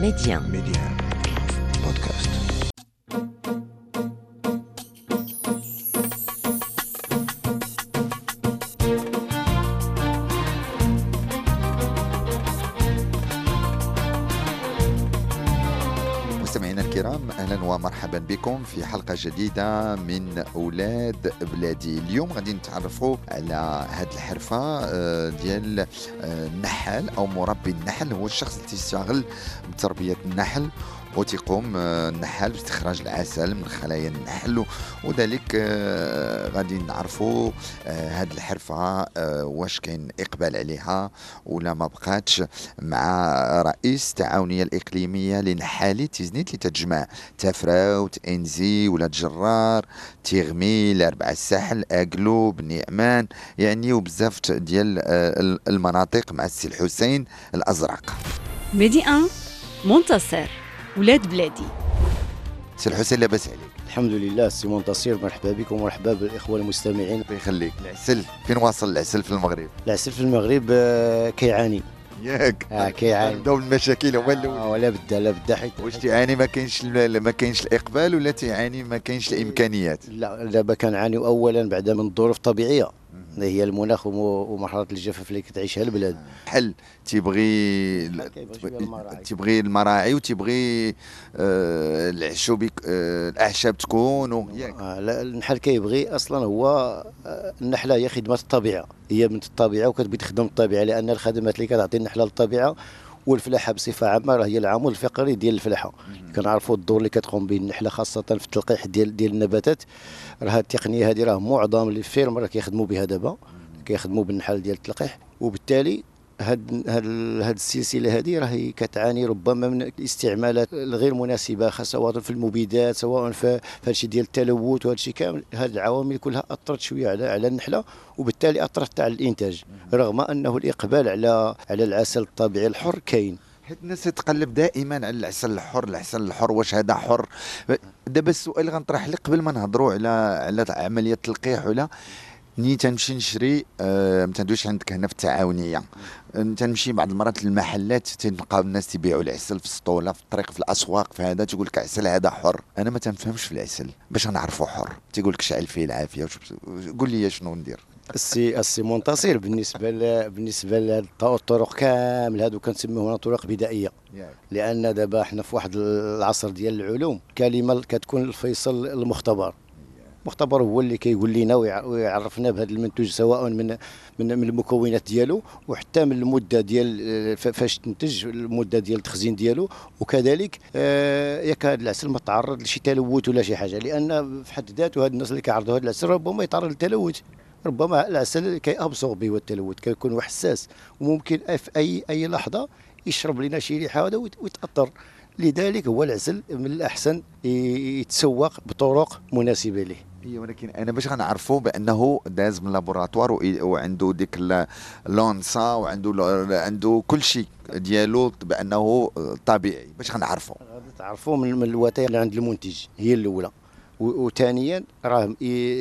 Média Podcast. مستمعينا الكرام، اهلا ومرحبا بكم في حلقه جديده من اولاد بلادي. اليوم غادي نتعرفوا على هذه الحرفه ديال النحال او مربي النحل. هو الشخص اللي تيشتغل بتربيه النحل وتقوم النحال باستخراج العسل من خلايا النحل، وذلك غادي نعرفوا هذه الحرفه واش كاين اقبال عليها ولا ما بقاتش، مع رئيس التعاونيه الاقليميه لنحالي تيزنيت اللي تتجمع تافراوت، انزي، ولاد جرار، تيغميل، اربع الساحل، اقلو، بني امان، يعني وبزاف ديال المناطق، مع السي الحسين الازرق. ميدي 1 منتصر ولاد بلادي. سي الحسين لاباس عليك؟ الحمد لله سي منتصر، مرحبا بكم ومرحبا بالاخوه المستمعين. الله يخليك. العسل فين واصل العسل في المغرب؟ العسل في المغرب كيعاني ياك كيعاني. عندهم المشاكل هما الاولين. ولا بدا لا بدا حيت واش تيعاني ما كاينش الاقبال، ولا تيعاني ما كاينش الامكانيات؟ لا دابا كنعانيو اولا بعدا من الظروف الطبيعيه اللي هي المناخ ومرحله الجفاف اللي كتعيشها البلاد. حل تيبغي المراعي وتيبغي العشوب، الاعشاب تكون ياك. لا النحل كيبغي اصلا هو النحله هي خدمه الطبيعه، هي من الطبيعه وكتبغي تخدم الطبيعه، لان الخدمات اللي كتعطي النحله للطبيعه والفلاحه بصفه عامه راه هي العمود الفقري ديال الفلاحه. كنعرفوا الدور اللي كتقوم به النحله خاصه في التلقيح ديال النباتات. راه التقنيه هذه راه معظم لي فيرم راه كيخدموا بها دابا، كيخدموا بالنحل ديال التلقيح، وبالتالي هاد السلسله هذه راهي كتعاني ربما من الاستعمالات الغير مناسبه، سواء في المبيدات سواء في هادشي ديال التلوث، وهذا الشيء كامل. هاد العوامل كلها اثرت شويه على النحله، وبالتالي اثرت على الانتاج، رغم انه الاقبال على العسل الطبيعي الحر كاين. حيت الناس تتقلب دائما على العسل الحر، العسل الحر واش هذا حر؟ دابا السؤال غنطرح لك قبل ما نهضروا على عمليه التلقيح، ولا ني تنمشي نشري ما تندويش عندك هنا في التعاونيه، تنمشي بعض المرات للمحلات تلقاو الناس تيبيعوا العسل في السطوله، في الطريق، في الاسواق، في هذا تقول لك عسل هذا حر. انا ما تنفهمش في العسل، باش نعرفوا حر تيقول لك شعل فيه العافيه. قول لي شنو ندير؟ السي منتصر، بالنسبه للطرق كامل هادو كنسميوهم طرق بدائيه، لان دابا حنا في واحد العصر ديال العلوم. كلمه كتكون الفيصل المختبر هو اللي كيقول لنا ويعرفنا بهذا المنتوج، سواء من المكونات ديالو وحتى من المده ديال فاش تنتج، المده ديال التخزين ديالو، وكذلك ياك هذا العسل ما تعرض لشي تلوث ولا شي حاجه، لان في حد ذاته هاد الناس اللي كيعرضوا هذا العسل ربما يتعرض للتلوث. ربما العسل كيأبصر به التلوث، كيكون حساس وممكن في اي لحظه يشرب لنا شي ريحه هذا ويتاثر. لذلك هو العسل من الاحسن يتسوق بطرق مناسبه له. ولكن انا باش غنعرفوا بانه داز من لابوراتوار وعنده ديك لونسا وعنده كل شيء ديالو بانه طبيعي، باش غنعرفوا؟ غادي تعرفوا من الوثائق اللي عند المنتج هي الاولى، وثانيا راه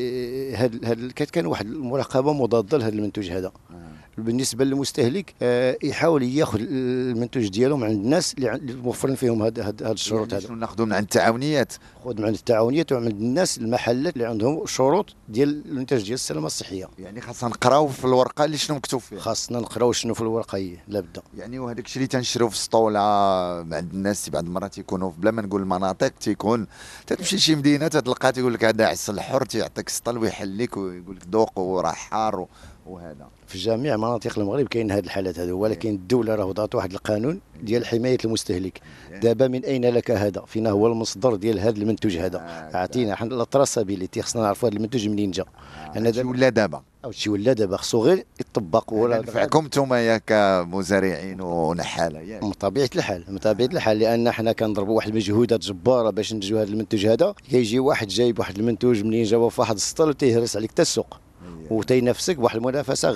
كان واحد المراقبه مضاده لهذا المنتوج هذا. بالنسبه للمستهلك يحاول ياخذ المنتوج ديالو من عند الناس اللي موفرين فيهم هاد الشروط. هذا شنو ناخذوا من عند التعاونيات؟ خذ من عند التعاونيات ومن الناس المحلات اللي عندهم شروط ديال المنتج ديال السلامه الصحيه. يعني خاصنا نقراو في اللي شنو مكتوب فيها. خاصنا نقراو شنو في الورقه هي لابد. يعني وهذاك الشيء اللي تنشريو في السطوله عند الناس بعض المرات يكونوا بلا ما نقول المناطق، تيكون تمشي لشي مدينه تلقى تيقول لك هذا عسل حر، تيعطيك سطل ويحليك ويقول لك ذوق وراه حار وهذا. في جميع مناطق المغرب كاين هذه الحالات هذو، ولكن الدوله راه وضعت واحد القانون ديال حمايه المستهلك. دابا من اين لك هذا؟ فين هو المصدر ديال هذا المنتوج هذا؟ اعطينا حنا التراسابيليتي، خصنا نعرفوا هذا المنتوج منين جا. هادشي ولا دابا ولا دابا خصو غير يطبق ولا ينفعكم نتوما يا كمزارعين ونحاله. من طبيعه الحال لان حنا كنضربوا واحد المجهودات جباره باش ننتجوا هذا المنتوج هذا. كيجي واحد جايب واحد المنتوج منين جابه في واحد السطل وتيهرس عليك حتى السوق، وتينافسك بواحد المنافسه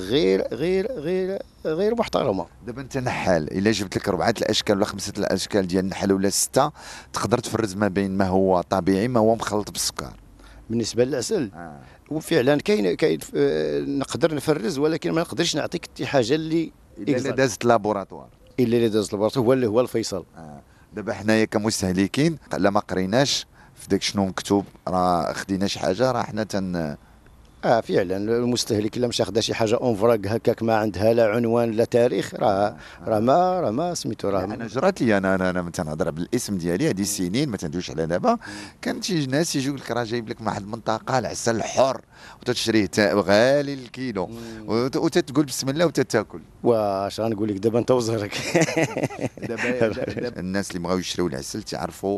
غير محترمه. دابا انت نحال، الا جبت لك 4 الاشكال ولا 5 الاشكال ديال النحل ولا 6، تقدر تفرز ما بين ما هو طبيعي ما هو مخلط بالسكر. بالنسبه للعسل وفعلا كاين نقدر نفرز، ولكن ما نقدرش نعطيك حاجه اللي الا دازت لابوراتوار. الا دازت لابوراتوار هو الفيصل. دابا حنايا كمستهلكين لا ما قريناش في داك شنو مكتوب، راه خدينا شي حاجه راه حنا فعلا المستهلك الا مشى خدا شي حاجه اون فراغ هكاك ما عندها لا عنوان لا تاريخ، راه ما سميتو راه انا جرات لي، انا تنهضر بالاسم ديالي هذه السنين ما تندويش على دابا. كانت شي ناس يجيو لك راه جايب لك من واحد المنطقه العسل حر وتتشريه غالي الكيلو وتتقول بسم الله وتتاكل. واش غنقول لك دابا انت وزهرك. دابا الناس اللي بغاو يشريو العسل تعرفوا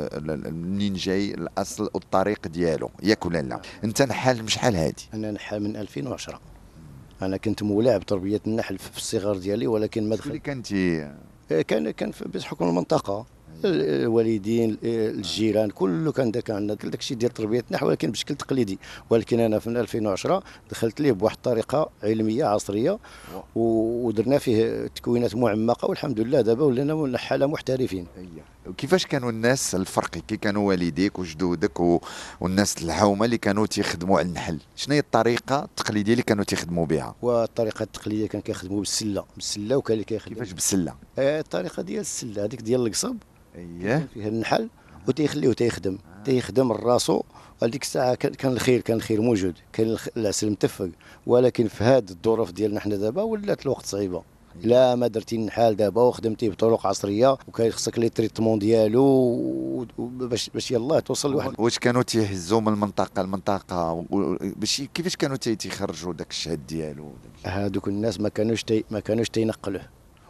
منين جاي الاصل والطريق ديالو، ياك ولا لا؟ انت نحال من شحال هادي؟ انا نحال من 2010. انا كنت مولع بتربيه النحل في الصغر ديالي، ولكن ما شكون اللي دخل. كنتي؟ كان بحكم المنطقه، الوالدين الجيران كله كان عندنا داك الشيء ديال تربيه النحل، ولكن بشكل تقليدي. ولكن انا في 2010 دخلت ليه بواحد الطريقه علميه عصريه ودرنا فيه تكوينات معمقه، والحمد لله دابا ولينا نحاله محترفين. كيفاش كانوا الناس الفرق كي كانوا والديك وجدودك والناس الحومه اللي كانوا تيخدموا على النحل؟ شنو هي الطريقه التقليديه اللي كانوا تيخدموا بها؟ والطريقه التقليديه كان كيخدموا بالسله وكان اللي كيخدم كيفاش بالسله؟ الطريقه ديال السله هذيك ديال القصب، اييه فيها النحل وتيخليوه تيخدم راسو. هذيك الساعه كان الخير موجود، كان العسل متفق. ولكن في هذه الظروف ديالنا حنا دابا ولات الوقت صعيبه. لا ما درتي النحال دابا وخدمتي بطرق عصريه وكاين خصك لي تريتمون ديالو باش يلاه توصل لواحد. واش كانوا تيهزوا من المنطقه لمنطقه باش كيفاش كانوا تيخرجوا داك الشهد ديالو؟ هادوك الناس ما كانوش تينقلوه،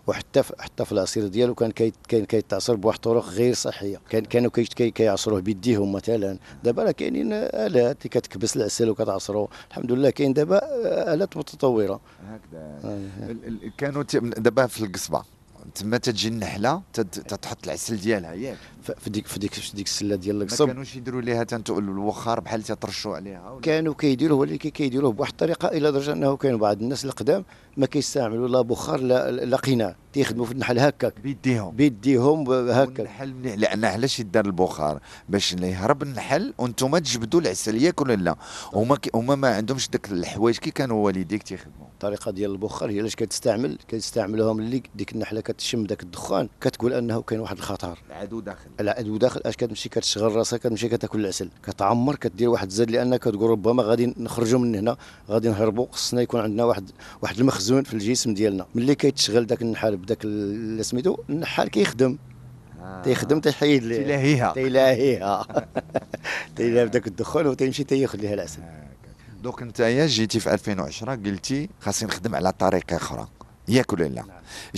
حتى في العصير ديالو كان كيتعصر بواحد الطرق غير صحيه. كانوا كيعصروه بيديهم مثلا. دابا راه كاينين الات اللي كتكبس العسل وكتعصرو، الحمد لله كاين دابا الات متطوره هكذا. كانوا دابا في القصبه تما تجي النحله تحط العسل ديالها، ياك؟ في ديك السله ديال ما القصب كانوش يديروا ليها الوخار بحال ترشوا عليها ولا؟ كانوا كيديروه، ولكن كيديروه بواحد الطريقه الى درجه انه كاين بعض الناس القدام ما كيستعملوا لا بخار لا قناع، تيخدموا في النحل هكاك بيديهم هكا. النحل مليح، لان علاش يدار البخار؟ باش يهرب النحل وانتم تجبدوا العسل، ياك ولا لا؟ هما ما عندهمش داك الحوايج كي كانوا والديك تيخدموا. الطريقه ديال البخار هي علاش كتستعملوها ملي ديك النحله كتشم داك الدخان، كتقول انه كاين واحد الخطر، العدو داخل. اش كتمشي كتشغل راسها، كتمشي كتاكل العسل، كتعمر، كدير واحد الزاد، لانك كتقول ربما غادي نخرجوا من هنا، غادي نهربوا، خصنا يكون عندنا واحد المخزون في الجسم ديالنا. ملي كيتشغل داك النحال بداك سميتو النحال كيخدم تيحيد ليه تيلاهيها بداك الدخان وتيمشي تياخذ ليها العسل. دوك نتايا جيتي في 2010 قلتي خاصني نخدم على طريقه اخرى، ياك ولا لا؟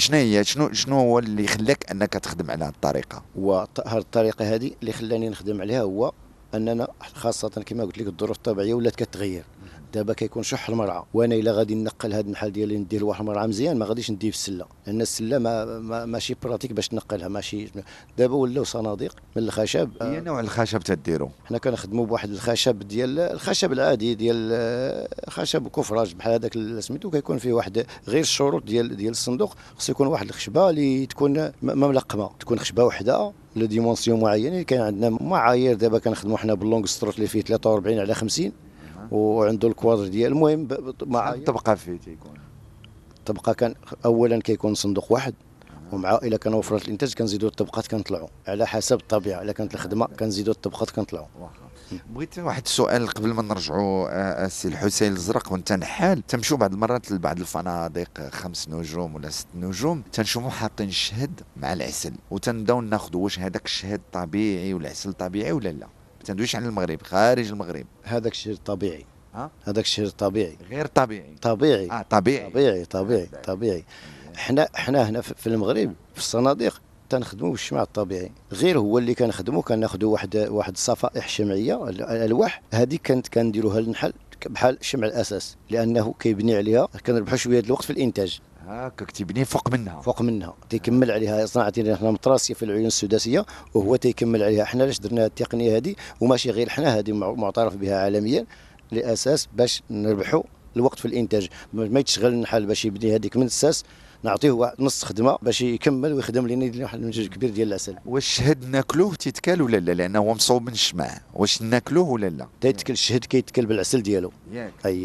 شنو هو اللي خلاك انك تخدم على هذه الطريقه؟ وهذه الطريقه هذه اللي خلاني نخدم عليها هو اننا خاصه كما قلت لك الظروف الطبيعيه ولات كتغير. دابا كيكون شح المرعى، وانا الا غادي ننقل هذا النحال ديالي ندير واحد المرعى مزيان ما غاديش نديه في السله، لان السله ماشي براتيك باش تنقلها، ماشي. دابا ولاو صناديق من الخشب. هي نوع الخشب تديروا؟ حنا كنخدموا بواحد الخشب ديال الخشب العادي ديال خشب كفراج بحال هذاك سميتو، كيكون فيه واحد غير الشروط ديال الصندوق. خص يكون واحد الخشبه اللي تكون ما ملقمه، تكون خشبه وحده لو ديمونسيون معينه. كاين عندنا معايير دابا كنخدموا حنا باللونغ ستروت اللي فيه 43 على 50 وعنده الكوادر ديال. المهم مع طبقه فيه تيكون طبقه. كان اولا كيكون صندوق واحد، ومع الا كان وفرت الانتاج كنزيدوا الطبقات كنطلعوا على حسب الطبيعه. الا كانت الخدمه كنزيدوا الطبقات كنطلعوا. بغيت واحد السؤال قبل ما نرجعوا السي الحسين الزرق. وانت نحال تمشوا بعض المرات لبعض الفنادق 5 نجوم ولا 6 نجوم تنشوفوا حاطين الشهد مع العسل وتنبداو ناخذوا واش هذاك الشهد طبيعي والعسل طبيعي ولا لا؟ ما تندويش على المغرب، خارج المغرب هذاك الشهد طبيعي. هذاك الشهد طبيعي غير طبيعي؟ طبيعي طبيعي. طبيعي. حنا هنا في المغرب في الصناديق تنخدموا بالشمع الطبيعي، غير هو اللي كنخدموا كناخذوا واحد الصفائح شمعيه، الالواح هذه كنديروها للنحل بحال شمع الاساس، لانه كيبني عليها. كنربحوا شويه الوقت في الانتاج. هكاك تبني فوق منها تيكمل عليها صناعتنا حنا متراسيه في العيون السداسيه وهو تيكمل عليها. حنا علاش درنا التقنيه هذه وماشي غير حنا، هذه معترف بها عالميا، لاساس باش نربحوا الوقت في الانتاج. ما يتشغل النحل باش يبني هذيك من الساس، نعطيه نص خدمه باش يكمل ويخدم لنا واحد المنتج كبير ديال العسل. واش الشهد ناكلوه تيتكال ولا لا؟ لانه هو مصوب من الشمع، واش ناكلوه ولا لا؟ تيتكل الشهد، كيتكل بالعسل ديالو. ياك اييه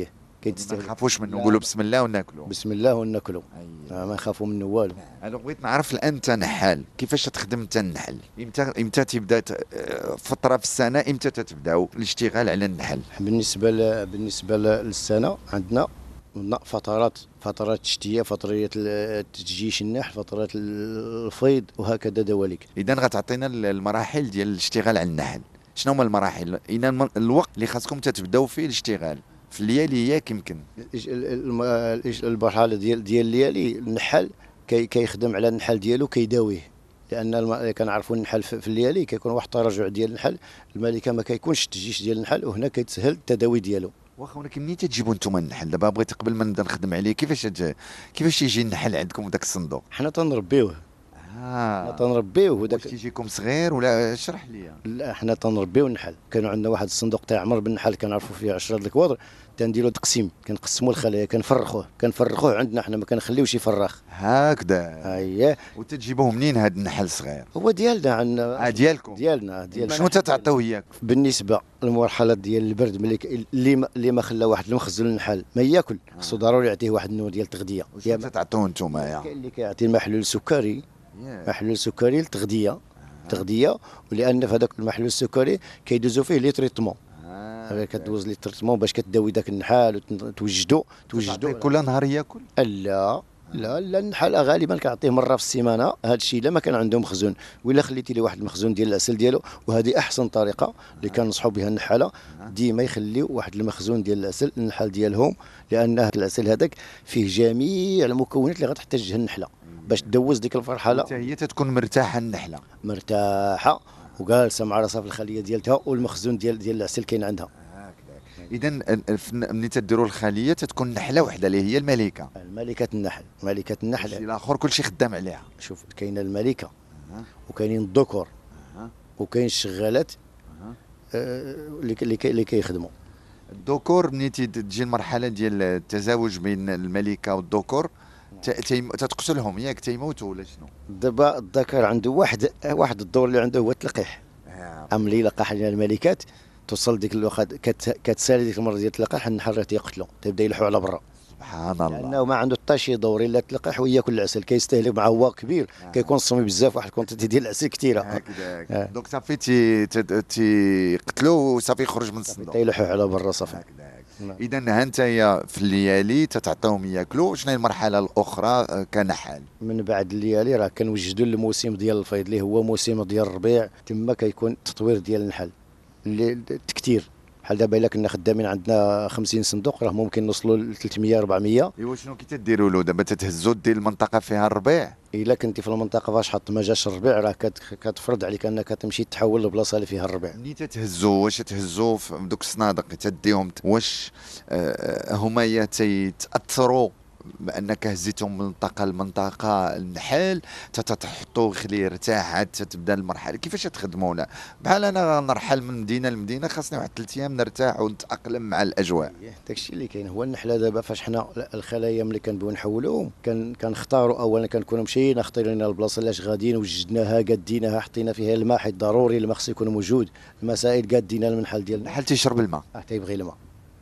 ما نخافوش منه، نقولوا بسم الله وناكلوا. بسم الله وناكلوا. ما نخافوا منه والو. انا بغيت نعرف الان انت نحال، كيفاش تخدم انت النحل؟ امتى تبدا فتره في السنه، امتى تبداو الاشتغال على النحل؟ بالنسبه للسنه عندنا فترات الشتيه، فترات تجيش النحل، فترات الفيض وهكذا دواليك. اذا غتعطينا المراحل ديال الاشتغال على النحل، شنو هما المراحل؟ اذا الوقت اللي خاصكم تبداو فيه الاشتغال في الليالي ياك يمكن؟ المرحله ديال الليالي النحل كيخدم على النحل ديالو كيداويه، لان كنعرفوا النحل في الليالي كيكون واحد التراجع ديال النحل، الملكه ما كيكونش التجيش ديال النحل، وهنا كيتسهل التداوي ديالو. واخا ولكن منين تجيبوا نتوما النحل؟ دابا بغيت قبل ما نبدا نخدم عليه، كيفاش يجي النحل عندكم في ذاك الصندوق؟ حنا تنربيوه. وداك تيجيكم صغير ولا اشرح لي؟ لا حنا تنربيو النحل، كانوا عندنا واحد الصندوق تيعمر بالنحل كنعرفوا فيه 10 د الكوادر، تنديروا تقسيم، كنقسموا الخلايا، كنفرخوه عندنا، حنا ما كنخليوش يفرخ هكذا. اييه. وتجيبوه منين هذا النحل الصغير؟ هو ديالنا عندنا. ديالنا. شنو تتعطيو اياك؟ بالنسبه للمرحله ديال البرد، اللي ما خلى واحد المخزن النحل ما ياكل، خصو ضروري يعطيه واحد النوع ديال التغذيه. شنو تتعطيوه نتوما؟ كاين اللي كيعطي المحلول سكري، محلول سكري للتغذيه، ولان في هذاك المحلول السكري كيدوزوا فيه لي تريتمون، كدوز لي تريتمون باش كتداوي داك النحال وتوجدو كل نهار ياكل؟ لا النحال غالبا كنعطيه مره في السيمانه، هذا الشيء الا ما كان عنده مخزون، ولا خليتي ليه واحد المخزون ديال العسل ديالو، وهذه احسن طريقه اللي كنصحوا بها النحاله، ديما يخليو واحد المخزون ديال العسل النحال ديالهم، لان العسل هذاك فيه جميع المكونات اللي غتحتاجها النحله باش تدوز ديك الفرحله. هي تتكون مرتاحه النحله، مرتاحه وجالسه مع راسها في الخليه ديالتها، والمخزون ديال العسل كاين عندها. اذا ملي تديروا الخليه تتكون نحله وحده اللي هي الملكه. ملكه النحل الشيء الاخر كلشي خدام عليها. شوف كاينه الملكه وكاينين الذكور وكاين الشغالات اللي كيخدموا. الذكور ملي تجي المرحله ديال التزاوج بين الملكه والذكور تتقتلهم ياك، تيموتوا ولا شنو؟ دابا الذكر عنده واحد الدور اللي عنده هو التلقيح. ملي لقح الملكات توصل ديك الوقت كتسالي ديك المره ديال التلقيح، النحل تيقتلو، تيبدا يلحو على برا. سبحان الله. لانه ما عنده حتى شي دور الا التلقيح وياكل العسل، كيستهلك مع هو كبير، كيكون صومي بزاف، واحد الكونتيتي ديال العسل كثيره. هكذاك. دونك صافي تيقتلوه وصافي يخرج من الصندوق، تيلحو على برا صافي. اذا ها انتيا في الليالي تتعطيهم ياكلوا. شنو هي المرحله الاخرى كنحال؟ من بعد الليالي راه كنوجدوا الموسم ديال الفيض اللي هو موسم ديال الربيع، تما كيكون التطوير ديال النحل التكتير. بحال دابا الا كنا خدامين عندنا 50 صندوق راه ممكن نوصلوا ل 300 400. ايوا شنو كي تديروا له دابا؟ تتهزوا دير المنطقه فيها الربيع؟ الا كنتي في المنطقه فاش حط ما جاش الربيع راه كتفرض عليك انك تمشي تحول للبلاصه اللي فيها الربيع. ملي تتهزوا واش تهزوا في دوك الصنادق تديهم، واش هما تيتاثروا بانك هزيتهم من منطقه لمنطقه النحل تحطوه يخليه يرتاح عاد تبدا المرحله؟ كيفاش تخدمونا؟ بحال انا نرحل من مدينه لمدينه خاصني واحد 3 ايام نرتاح ونتاقلم مع الاجواء. داكشي اللي كاين هو النحله. دابا فاش حنا الخلايا ملي كنبغيو نحولوهم كنختاروا اولا كنكونوا مشينا اختارينا البلاصه اللي غاديين وجدناها قادينها حطينا فيها الماء، حيت ضروري الماء خصو يكون موجود، المسائل قادينها المنحل ديالنا. النحل تيشرب الماء، تيبغي الماء.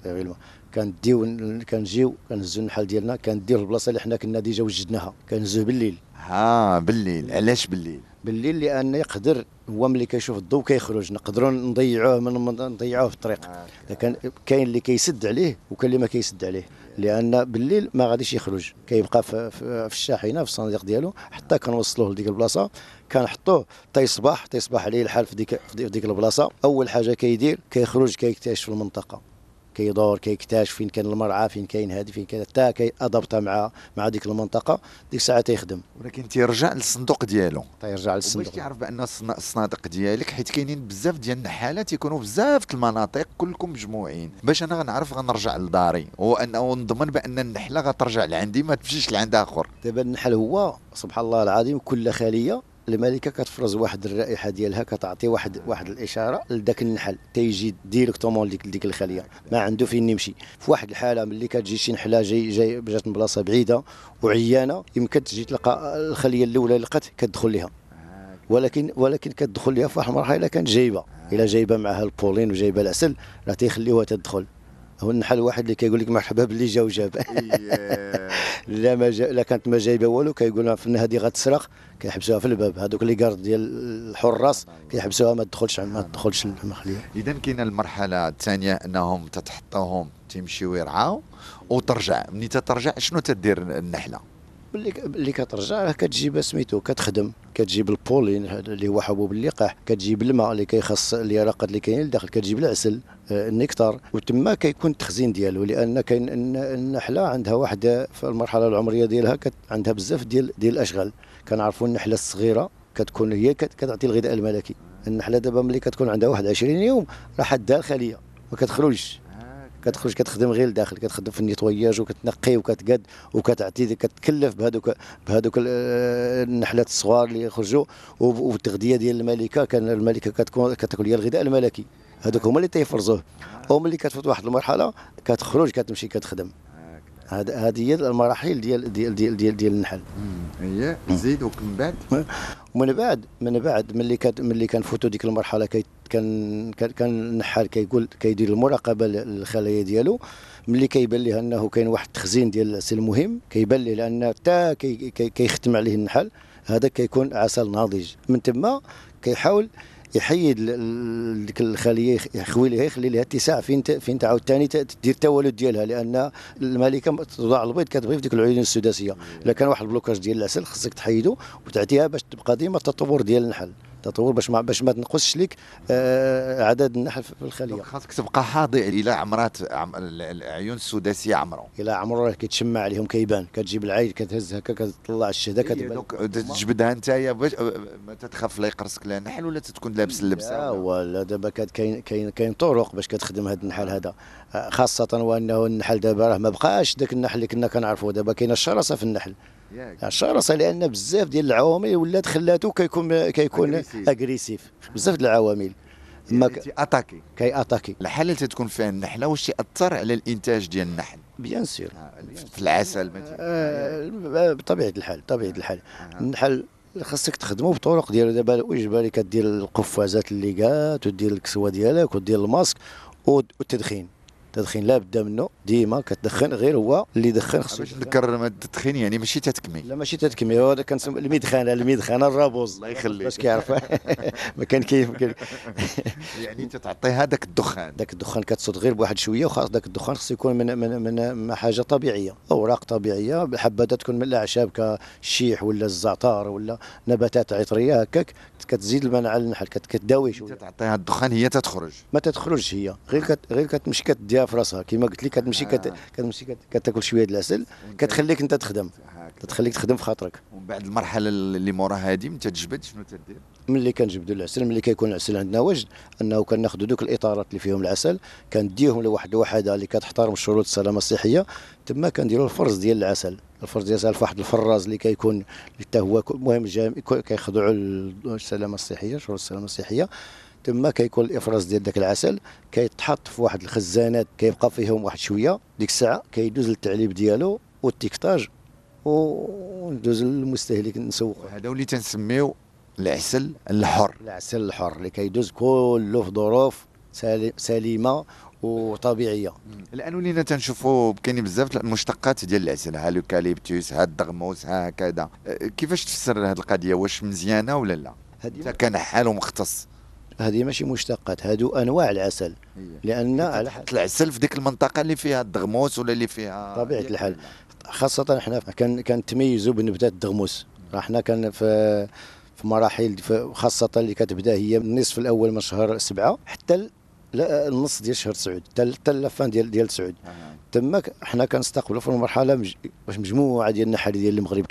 كنجيو كنهزو النحل ديالنا كنديرو البلاصه اللي حنا كنا ديجا وجدناها، كنهزوه بالليل. بالليل. علاش بالليل؟ بالليل لان يقدر هو ملي كيشوف الضوء كيخرج، نقدروا نضيعوه في الطريق. كاين اللي كيسد عليه وكاين اللي ما كيسد عليه، لان بالليل ما غاديش يخرج، كيبقى في الشاحنه في الصناديق ديالو حتى كنوصلوه لديك البلاصه، كنحطوه تصبح عليه الحال في ديك البلاصه. اول حاجه كيدير كيخرج كيكتشف المنطقه، كيدور كيكتشف فين كان المرعى، فين كاين هادي، فين كاين حتى كيادابطا مع ديك المنطقه. ديك الساعه تيخدم، ولكن تيرجع للصندوق ديالو. تيرجع للصندوق باش تعرف بان الصنادق ديالك، حيت كاينين بزاف ديال النحالات يكونوا بزاف المناطق كلكم مجموعين، باش انا غنعرف غنرجع لداري وانه نضمن بان النحله غترجع لعندي ما تمشيش لعند اخر. دابا النحل هو سبحان الله العظيم كل خليه الملكه كتفرز واحد الرائحه ديالها، كتعطي واحد الاشاره لذاك النحل تيجي ديريكتومون لديك الخليه، ما عنده فين يمشي. في واحد الحاله ملي كتجي شي نحله جاي جات من بلاصه بعيده وعيانه، يمكن تجي تلقى الخليه الاولى اللي لقات كتدخل لها، ولكن كتدخل لها في واحد المرحله الا كانت جايبه معها البولين وجايبه العسل راه تيخليوها تدخل. هو النحل الواحد اللي كيقول لك مرحبا باللي جا وجاب. لا ما جا، لا كانت ما جايبه والو كيقولوا في هذه غتسرق، كيحبسوها في الباب. هذوك اللي كارد ديال الحراس كيحبسوها ما تدخلش المخليه. اذا كاينه المرحله الثانيه انهم تتحطوهم تيمشيو يرعاو وترجع. ملي تترجع شنو تدير النحله؟ اللي كترجع كتجيب سميتو، كتخدم، كتجيب البولين اللي هو حبوب اللقاح، كتجيب الماء اللي كيخص اليرقات اللي كاينين لداخل، كتجيب العسل النكتار، وتما كيكون التخزين ديالو. لان كاين النحله عندها واحده في المرحله العمريه ديالها عندها بزاف ديال الاشغال. كنعرفوا النحله الصغيره كتكون هي كتعطي الغذاء الملكي. النحله دابا ملي كتكون عندها 21 يوم راه حدها الخليه ما كتخرجش، كتخدم غير لداخل، كتخدم في النيتواياج وكتنقي وكتقاد وكتعطي، كتكلف بهذوك النحلات الصغار اللي يخرجوا. والتغذيه ديال الملكه، كان الملكه كتاكل ديال الغذاء الملكي، هذوك هما اللي تيفرزوه. وملي كتفوت واحد المرحله كتخرج كتمشي كتخدم. هذه هي المراحل ديال النحل. هي زيد ومن بعد من بعد ملي كنفوتوا ديك المرحله كان النحال كيدير المراقبه للخلايا ديالو. ملي كيبان ليه انه كاين واحد التخزين ديال العسل مهم، كيبان ليه لان حتى كيختم عليه النحل، هذا كيكون عسل ناضج. من تما كيحاول يحيد ديك الخليه، يخوي ليها، يخلي لها اتساع فين تعاود ثاني تدير التولد ديالها. لان الملكه توضع البيض كتبغي في ديك العيون السداسيه. الا كان واحد البلوكاج ديال العسل خصك تحيدو وتعطيها باش تبقى ديما التطور ديال النحل، تطور باش ما تنقصش لك عدد النحل في الخليه. خاصك تبقى حاضر الى عمرات العيون السداسيه عمرو، الى عمرو راه كيتشمع عليهم كيبان. كتجيب العين كتهز هكا كتطلع الشهده كتبان. تجبدها نتايا باش ما تتخاف لا يقرصك لا النحل، ولا تكون لابس اللبسه؟ ولا دابا كاين طرق باش كتخدم هذا النحل هذا، خاصه وانه النحل دابا راه ما بقاش ذاك النحل اللي كنا كنعرفوا. دابا كاينه الشراسه في النحل، الشراسه، لان بزاف ديال العوامل ولات خلاته كيكون اغريسيف. بزاف ديال العوامل اما اتاكي الحاله اللي تكون فيها النحله واش تاثر على الانتاج ديال النحل؟ بيان سير في العسل مثلا. بطبيعه الحال النحل خاصك تخدموا بطرق ديالو. دابا واجباري كدير القفازات الليقات، ودير الكسوه ديالك، ودير الماسك، والتدخين. التدخين لا بد منه، ديما كتدخن، غير هو اللي يدخن خصو. باش نذكر التدخين يعني ماشي تتكمي. لا ماشي تتكمي، هذا كنسمي المدخنه الرابوز. الله يخليك باش كيعرف ما كان كيف يعني تتعطي هذاك الدخان. ذاك الدخان كتصد غير بواحد شويه، وخاص ذاك الدخان خصو يكون من حاجه طبيعيه، اوراق طبيعيه، حبذا تكون من الاعشاب كالشيح ولا الزعتر ولا نباتات عطريه هكاك، كتزيد المناعه للنحل، كتداوي شويه. تعطيها الدخان هي تتخرج، ما تتخرجش هي، غير كتمشي كديها في راسها كما قلت لك. كتمشي كتاكل شويه ديال العسل، كتخليك انت تخدم في خاطرك. ومن بعد المرحله اللي موراها هذه ملي تجبد شنو تدير؟ ملي كنجبدوا العسل، ملي كيكون العسل عندنا وجد، انه كناخذوا دوك الاطارات اللي فيهم العسل، كنديهم لواحد الوحده اللي كتحترم شروط السلامه الصحيه. تما كنديروا الفرز ديال العسل، الفرز ديال العسل في واحد الفراز اللي كيكون حتى هو مهم كيخضعوا للسلامه الصحيه، شروط السلامه الصحيه. تما كيكون الافراز ديال داك العسل كيتحط في واحد الخزانات، كيبقى فيهم واحد شويه. ديك الساعه كيدوز للتعليب ديالو والتيكتاج، وندوز للمستهلك نسوقو. هذا اللي تنسميو العسل الحر. العسل الحر اللي كيدوز كله في ظروف سليمه وطبيعيه. الان ولينا تنشوفوا كاينين بزاف المشتقات ديال العسل، ها اليوكاليبتوس، ها الدغموس، ها هكذا. كيفاش تفسر هذه القضيه؟ واش مزيانه ولا لا؟ انت كنحال ومختص. هذه ماشي مشتقات، هادو انواع العسل. لان على العسل في ديك المنطقه اللي فيها الدغموس ولا اللي فيها طبيعه الحال. خاصه حنا كنتميزوا بنباتات الدغموس. حنا كان في مراحل، خاصه اللي كتبدا هي من النصف الاول من شهر 7 حتى النص ديال شهر 9، حتى اللفان ديال 9. تما حنا كنستقبلوا في المرحله باش مجموعه ديال النحل ديال المغرب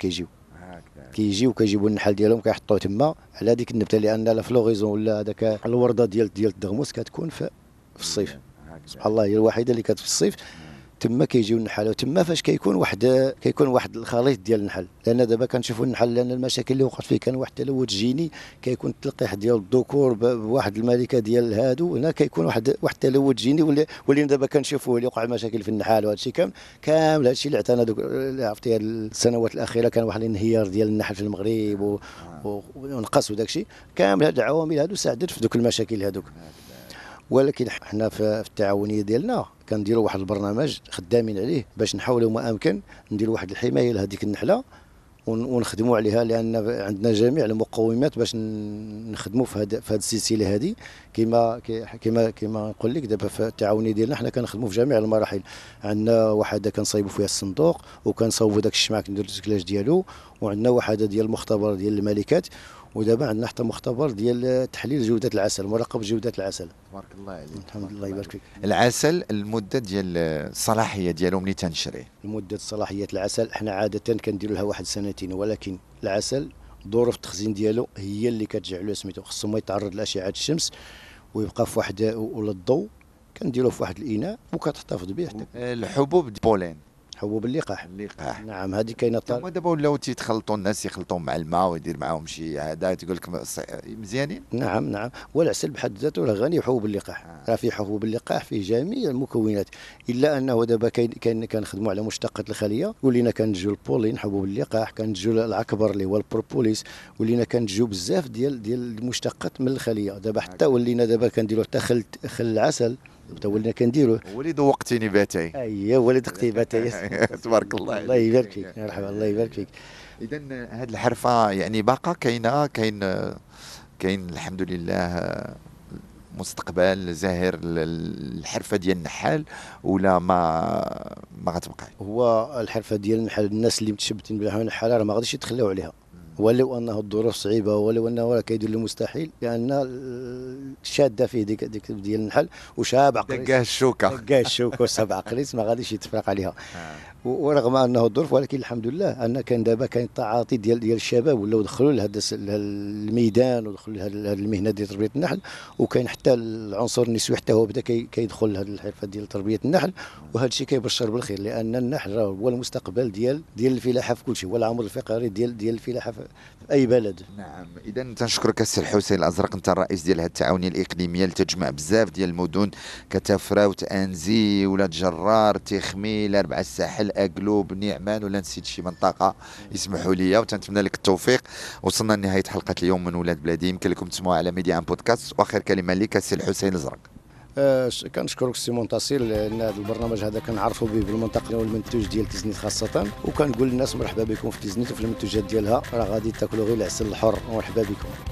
كيجيبوا النحل ديالهم كيحطوه تما على هذيك النبته. لان لا فلوغيزون ولا هذاك الورده ديال الدغموس كتكون في الصيف، سبحان الله، هي الوحيده اللي كانت في الصيف. تما كيجيو النحل، وتما فاش كيكون واحد الخليط ديال النحل. لان دابا كنشوفوا النحل، لان المشاكل اللي وقعت فيه كان واحد التلوث جيني، كيكون التلقيح ديال الذكور بواحد الملكه ديال هادو، هنا كيكون واحد التلوث جيني واللي دابا كنشوفوه اللي وقع مشاكل في النحال. وهذا الشيء كامل هذا الشيء اللي عطانا دوك عرفتي السنوات الاخيره. كان واحد الانهيار ديال النحل في المغرب ونقص وداك الشيء كامل. هاد العوامل هادو ساعدت في دوك المشاكل هادوك. ولكن حنا في التعاونيه ديالنا كنديروا واحد البرنامج خدامين عليه باش نحاولوا ما امكن نديروا واحد الحمايه لهذيك النحله ونخدموا عليها، لان عندنا جميع المقومات باش نخدموا في هذه السلسله هذه. كما نقول لك دابا في التعاوني ديالنا حنا كنخدموا في جميع المراحل. عندنا وحده كنصايبوا فيها الصندوق وكنصاوبوا داك الشمع كنديروا الريسكلاج ديالو، وعندنا وحده ديال المختبر ديال الملكات، ودابا عندنا حتى مختبر ديال تحليل جوده العسل، مراقبه جوده العسل. تبارك الله عليك. الحمد لله يبارك فيك. العسل المده ديال الصلاحيه ديالو ملي تنشريه؟ المده صلاحيه العسل حنا عاده كنديروا لها واحد سنتين، ولكن العسل ظروف التخزين ديالو هي اللي كتجعلو سميتو خصو ما يتعرض لاشعه الشمس ويبقى في واحد ولا الضوء. كنديروه في واحد الاناء وكتحتفظ به حتى الحبوب بولين، حبوب اللقاح. نعم هذه كاينه. هما دابا ولاو تيتخلطوا الناس يخلطوا مع الماء ويدير معاهم شي هذا تقول لك مزيانين. نعم والعسل بحد ذاته راه غني بحبوب اللقاح. راه فيه حبوب اللقاح فيه جميع المكونات، الا انه دابا كنخدموا على مشتقات الخليه، ولينا كنتجوا البولين حبوب اللقاح، كنتجوا العكبر اللي هو البروبوليس، ولينا كنتجوا بزاف ديال المشتقات من الخليه. دابا حتى ولينا دابا كنديروا حتى خل العسل ولينا كنديروه. وليد وقتيني باتاي. اييه وليد وقتي باتاي. تبارك الله. الله يبارك فيك. مرحبا الله يبارك فيك. اذا هذه الحرفه يعني باقا كاين الحمد لله مستقبل زاهر الحرفه ديال النحال، ولا ما غتبقى؟ هو الحرفه ديال النحال الناس اللي متشبتين بها النحاله راه ما غاديش يتخلاو عليها، ولو انه الظروف صعيبه، ولو انه راه كيدير المستحيل، لان الشاده فيه ديك ديال النحل وشاب عقليس. دقاه الشوكه وسبع عقليس ما غاديش يتفرق عليها. ورغم انه الظروف، ولكن الحمد لله ان كان دابا كاين تعاطي ديال الشباب ولاو دخلوا لهذا الميدان ودخلوا لهذه المهنه ديال تربيه النحل، وكاين حتى العنصر النسوي حتى هو بدا كيدخل لهذه الحرفه ديال تربيه النحل، وهذا الشيء كيبشر بالخير، لان النحل هو المستقبل ديال الفلاحه في كل شيء، هو العمود الفقري ديال الفلاحه في اي بلد. نعم. اذا تنشكرك السي الحسين الازرق، انت الرئيس ديال هذه التعاونيه الاقليميه اللي تجمع بزاف ديال المدن كتفراوت، انزي، ولاد جرار، تيخميل، اربع الساحل، اقلوب، نعمان، ولا نسيت شي منطقه يسمحوا لي، وتنتمنى لك التوفيق. وصلنا لنهايه حلقه اليوم من ولاد بلادي، يمكن لكم تسمعوها على ميديا ان بودكاست. واخر كلمه لك السي الحسين الازرق. كنشكرك السي منتصر، لان هذا البرنامج هذا كنعرفوا به بالمنطقه والمنتوج ديال تزنيت خاصه، وكنقول للناس مرحبا بكم في تزنيت وفي المنتوجات ديالها، راه غادي تاكلوا غير العسل الحر، مرحبا بكم.